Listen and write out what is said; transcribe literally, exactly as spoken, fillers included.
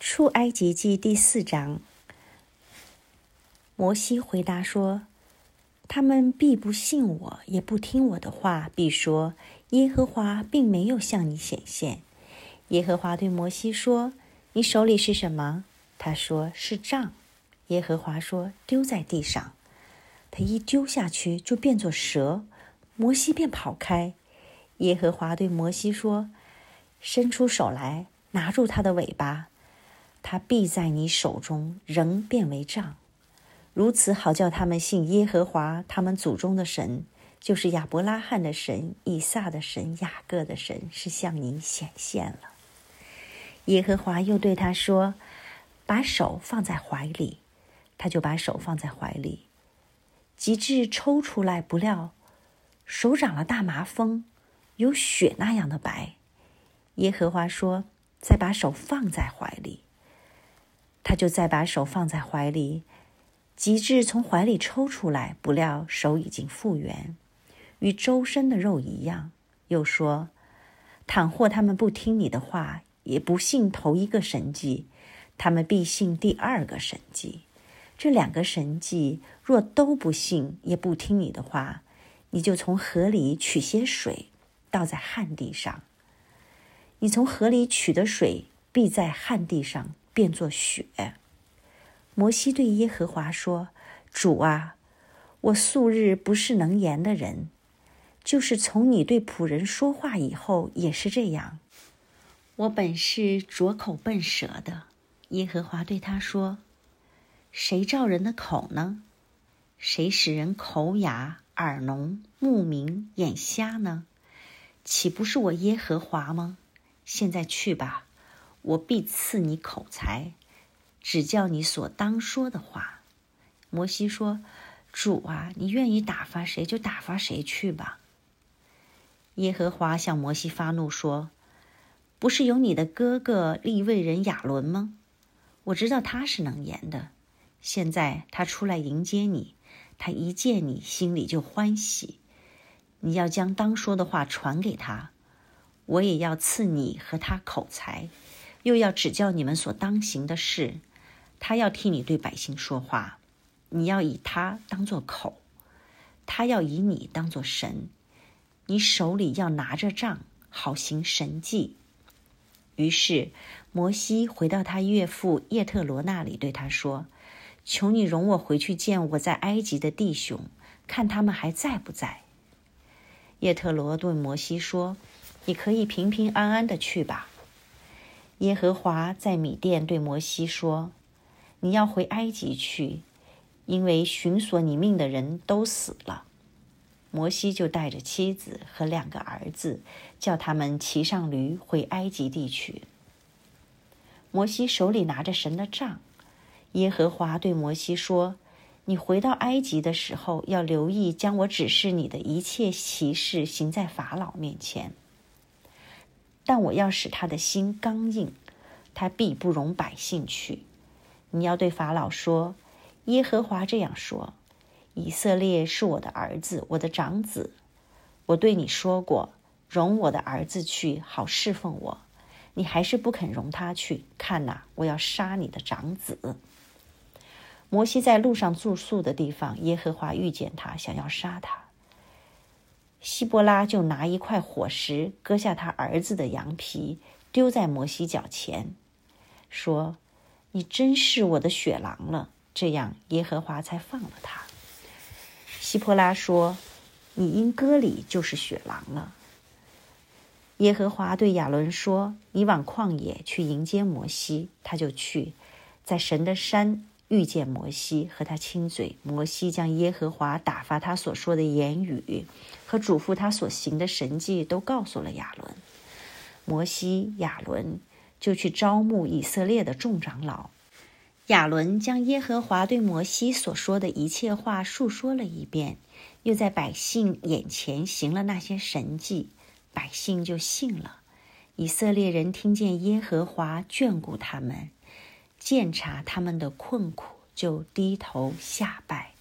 出埃及记第四章，摩西回答说：他们必不信我，也不听我的话，必说耶和华并没有向你显现。耶和华对摩西说：你手里是什么？他说：是杖。耶和华说：丢在地上。他一丢下去，就变作蛇，摩西便跑开。耶和华对摩西说：伸出手来，拿住他的尾巴，他必在你手中仍变为杖，如此好叫他们信耶和华他们祖宗的神，就是亚伯拉罕的神、以撒的神、雅各的神，是向你显现了。耶和华又对他说：把手放在怀里。他就把手放在怀里，及至抽出来，不料手长了大麻风，有雪那样的白。耶和华说：再把手放在怀里。他就再把手放在怀里，及至从怀里抽出来，不料手已经复原，与周身的肉一样。又说：倘或他们不听你的话，也不信头一个神迹，他们必信第二个神迹。这两个神迹若都不信，也不听你的话，你就从河里取些水，倒在旱地上。你从河里取的水，必在旱地上变作血。摩西对耶和华说：主啊，我素日不是能言的人，就是从你对仆人说话以后也是这样。我本是拙口笨舌的。耶和华对他说：谁照人的口呢？谁使人口哑、耳聋、目明、眼瞎呢？岂不是我耶和华吗？现在去吧，我必赐你口才，指教你所当说的话。摩西说：主啊，你愿意打发谁就打发谁去吧。耶和华向摩西发怒说：不是有你的哥哥利未人亚伦吗？我知道他是能言的。现在他出来迎接你，他一见你，心里就欢喜。你要将当说的话传给他，我也要赐你和他口才，又要指教你们所当行的事。他要替你对百姓说话，你要以他当作口，他要以你当作神。你手里要拿着杖，好行神迹。于是摩西回到他岳父叶特罗那里，对他说：求你容我回去见我在埃及的弟兄，看他们还在不在。叶特罗对摩西说：你可以平平安安的去吧。耶和华在米甸对摩西说：你要回埃及去，因为寻索你命的人都死了。摩西就带着妻子和两个儿子，叫他们骑上驴回埃及地去。摩西手里拿着神的杖。耶和华对摩西说：你回到埃及的时候，要留意将我指示你的一切奇事行在法老面前。但我要使他的心刚硬，他必不容百姓去。你要对法老说：耶和华这样说，以色列是我的儿子，我的长子。我对你说过，容我的儿子去，好侍奉我。你还是不肯容他去，看哪，我要杀你的长子。摩西在路上住宿的地方，耶和华遇见他，想要杀他。希伯拉就拿一块火石，割下他儿子的羊皮，丢在摩西脚前，说：你真是我的血狼了。这样耶和华才放了他。希伯拉说：你因割礼就是血狼了。耶和华对亚伦说：你往旷野去迎接摩西。他就去，在神的山遇见摩西，和他亲嘴。摩西将耶和华打发他所说的言语和嘱咐他所行的神迹都告诉了亚伦。摩西、亚伦就去招募以色列的众长老。亚伦将耶和华对摩西所说的一切话述说了一遍，又在百姓眼前行了那些神迹，百姓就信了。以色列人听见耶和华眷顾他们，鉴察他们的困苦，就低头下拜。